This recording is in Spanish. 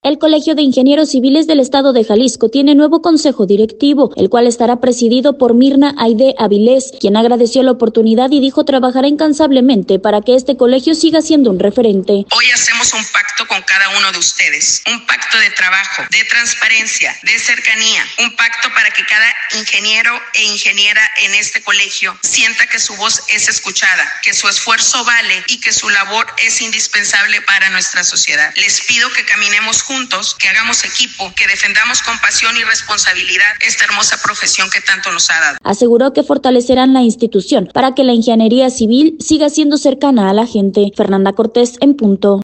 El Colegio de Ingenieros Civiles del Estado de Jalisco tiene nuevo consejo directivo, el cual estará presidido por Mirna Aide Avilés, quien agradeció la oportunidad y dijo trabajará incansablemente para que este colegio siga siendo un referente. Hoy hacemos un pacto con cada uno de ustedes, un pacto de trabajo, de transparencia, de cercanía, un pacto para que cada ingeniero e ingeniera en este colegio sienta que su voz es escuchada, que su esfuerzo vale y que su labor es indispensable para nuestra sociedad. Les pido que caminemos juntos, que hagamos equipo, que defendamos con pasión y responsabilidad esta hermosa profesión que tanto nos ha dado. Aseguró que fortalecerán la institución para que la ingeniería civil siga siendo cercana a la gente. Fernanda Cortés, en punto.